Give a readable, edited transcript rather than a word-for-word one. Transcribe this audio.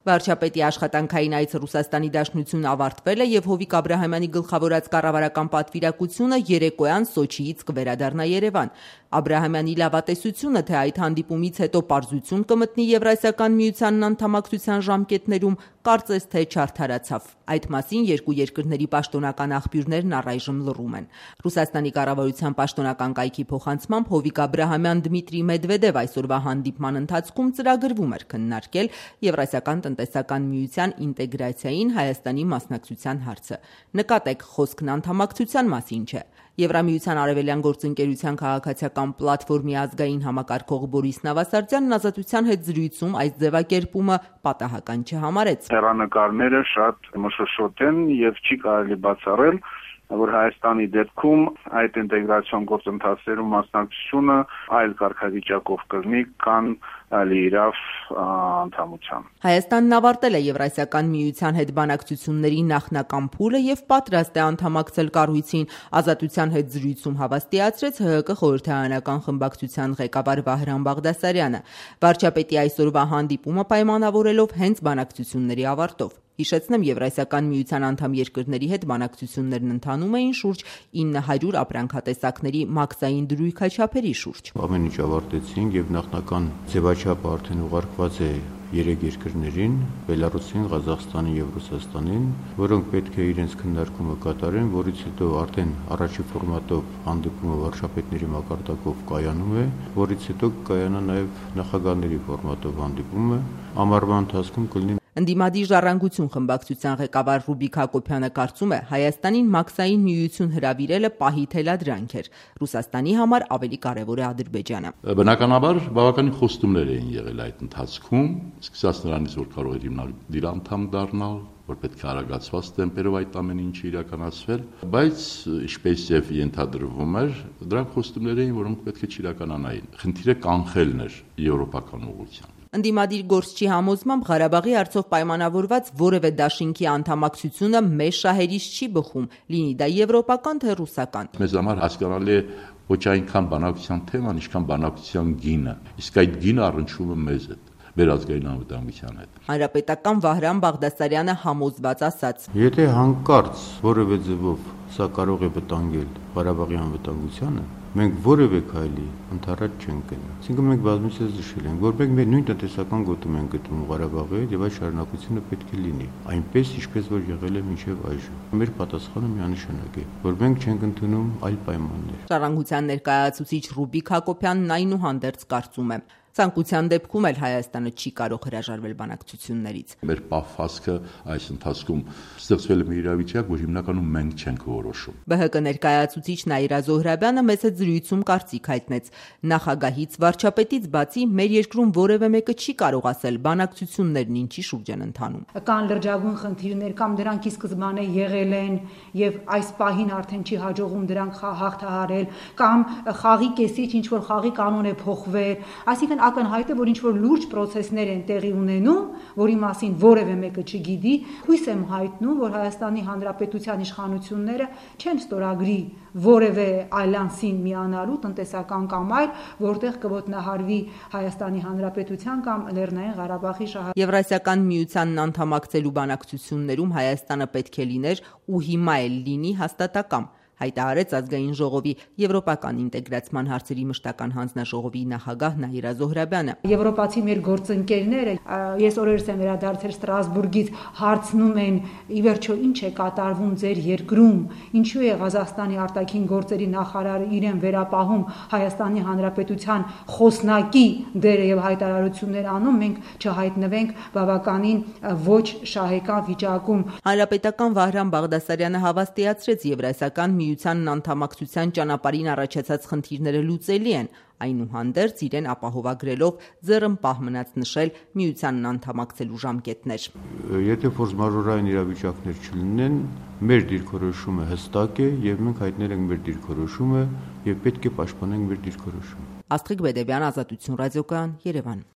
Վարչապետի աշխատանքային այցը Ռուսաստանի Դաշնություն ավարտվել է և Հովիկ Աբրահամյանի գլխավորած կառավարական պատվիրակությունը երեկոյան Սոչիից կվերադառնա Երևան։ Աբրահամյանի լավատեսությունը, թե այդ հանդիպումից հետո պարզություն կմտնի Եվրասիական միությանն անդամակցության ժամկետներում, կարծես թե չարդարացավ։ Այդ մասին երկու երկրների պաշտոնական աղբյուրներն առայժմ լռում են։ Ռուսաստանի կառավարության պաշտոնական կայքի փոխանցմամբ Հովիկ Աբրահամյան Դմիտրի Մեդվեդև այսօրվա հանդիպման ընթացքում ծրագրվում էր քննարկել Եվրասիական տնտեսական միության ինտեգրացիային Հայաստանի մասնակցության հարցը։ Նկատեք, խոսքն անդամակցության մասին չէ։ Եվրամիության արևելյան գործընկերության քաղաքացիական պլատֆորմի ազգային համակարգող Բորիս Նավասարդյանն Ազատության հետ զրույցում այս ձևակերպումը պատահական չհամարեց։ Հեռանկարները շատ մշոշոտ են եւ չի կարելի բացառել, որ Հայաստանի դեպքում այդ ինտեգրացիոն գործընթացներում մասնակցությունը այլ կարգավիճակով կլինի, քան լիիրավ անդամության։ Հայաստանն ավարտել է Եվրասիական միության հետ բանակցությունների նախնական փուլը եւ պատրաստ է անդամակցել կառույցին, Ազատության հետ զրույցում հավաստիացրեց ՀՀԿ խորհրդարանական խմբակցության ղեկավար Վահրամ Բաղդասարյանը։ Վարչապետի այսօրվա հանդիպումը պայմանավորելով հենց բանակցությունների ավարտով։ Հիշեցնեմ, Եվրասիական միության անդամ երկրների հետ բանակցություններն ընթանում էին շուրջ 900 ապրանքատեսակների մաքսային դրույքաչափերի շուրջ։ Ամեն ինչ ավարտեցինք եւ նախնական ձևաչափը արդեն ուղարկված է 3 երկրներին՝ Բելարուսին, Ղազախստանին եւ Ռուսաստանին, որոնք պետք է իրենց քննարկումը կատարեն, որից հետո արդեն առաջի ֆորմատով հանդիպումը վարչապետների մակարդակով կայանում է, որից հետո կայանա նաեւ նախագահների ֆորմատով հանդիպումը, ամառվա ընթացքում կլինի։ Ընդդիմադիր ժառանգություն խմբակցության ղեկավար Ռուբիկ Հակոբյանը կարծում է, Հայաստանին մաքսային միություն հրավիրելը պահի թելադրանք էր։ Ռուսաստանի համար ավելի կարևոր է Ադրբեջանը։ Բնականաբար բավականին խոստումներ էին եղել այդ ընթացքում, սկսած նրանից, որ կարող էր հիմնադիր անդամ դառնալ, որ պետք է արագացված տեմպերով այդ ամեն ինչը իրականացվել, բայց ինչպես եւ ենթադրվում էր, դրանք խոստումներ էին, որոնք պետք է չիրականանային։ Խնդիրը կանխելն էր եվրոպական ուղղությամբ։ Ընդդիմադիր գործչի համոզմամբ Ղարաբաղի հարցով պայմանավորված որևէ դաշինքի անդամակցությունը մեր շահերից չի բխում, լինի դա եվրոպական թե ռուսական։ Մեզ համար հասկանալի է ոչ այնքան բանակցության թեման, ինչքան բանակցության գինը, իսկ այդ գինը առնչվում է մեզ հետ, մեր ազգային անվտանգության հետ։ Հանրապետական Վահրամ Բաղդասարյանը համոզված ասաց. Եթե հանկարծ որևէ ձևով սա կարող է վտանգել Ղարաբաղի անվտանգությանը, մենք որևէ քայլի ընդառաջ չենք գնա։ Այսինքն մենք բազմիցս նշել ենք, որ մենք մեր նույն տնտեսական գոտում ենք գտնում Ղարաբաղի եւ այդ շարունակությունը պետք է լինի, այնպես ինչպես որ եղել է մինչեւ այժմ։ Մեր պատասխանը միանշանակ է, որ մենք չենք ընդունում այլ պայմաններ։ Ժառանգության ներկայացուցիչ Ռուբիկ Հակոբյանն այնուհանդերձ կարծում է. Ցանկության դեպքում էլ Հայաստանը չի կարող հրաժարվել բանակցություններից։ Մեր պահվածքը այս ընթացքում ստեղծվել է մի իրավիճակ, որ հիմնականում մենք չենք որոշում։ ԲՀԿ ներկայացուցիչ Նաիրա Զոհրաբյանը մեծ զրույցում կարծիք հայտնեց. Նախագահից, վարչապետից բացի մեր երկրում որևէ մեկը չի կարող ասել բանակցություններն ինչի շուրջ են ընթանում։ Կան լրջագույն խնդիրներ կամ դրանք ի սկզբանե եղել են եւ այս պահին արդեն չի հաջողվում դրանք հաղթահարել, կամ խաղի կեսիչ ինչ որ խաղի կանոն է փոխվել, այսինքն ակնհայտ է, որ ինչ-որ լուրջ process-ներ են տեղի ունենում, որի մասին որևէ մեկը չգիտի, հույս եմ հայտնում, որ Հայաստանի Հանրապետության իշխանությունները չեն ստորագրի որևէ ալյանսին միանալու տնտեսական կամ այլ, որտեղ կոտնահարվի Հայաստանի Հանրապետության կամ Լեռնային Ղարաբաղի շահը։ Եվրասիական միությանն անդամակցելու բանակցություններում Հայաստանը պետք է լիներ ու հիմա էլ լինի հաստատակամ, հայտարարեց Ազգային ժողովի եվրոպական ինտեգրացման հարցերի մշտական հանձնաժողովի նախագահ Նաիրա Զոհրաբյանը։ Եվրոպացի մեր գործընկերները, ես օրերս եմ վերադարձել Ստրասբուրգից, հարցնում են՝ ի վերջո ինչ է կատարվում ձեր երկրում, ինչու է Ղազախստանի արտաքին գործերի նախարարը իրեն վերապահում Հայաստանի Հանրապետության խոսնակի դերը եւ հայտարարություններ անում, մենք չհայտնվենք բավականին ոչ շահեկան վիճակում։ Հանրապետական Վահրամ Բաղդասարյանը հավաստիացրեց Եվրասիական միությանն անդամակցության ճանապարհին առաջացած խնդիրները լուծելի են, այնուհանդերձ իրեն ապահովագրելով ձեռնպահ մնաց նշել միությանն անդամակցելու ժամկետներ։ Եթե ֆորս մաժորային իրավիճակներ չլինեն, մեր դիրքորոշումը հստակ է եւ մենք հայտնել ենք մեր դիրքորոշումը եւ պետք է պաշտպանենք մեր դիրքորոշումը։ Աստղիկ Բեդևյան, Ազատություն ռադիոկայան, Երևան։